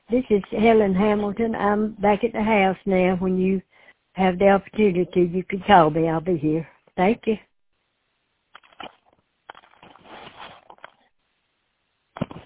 This is Helen Hamilton. I'm back at the house now. When you have the opportunity, you can call me. I'll be here. Thank you.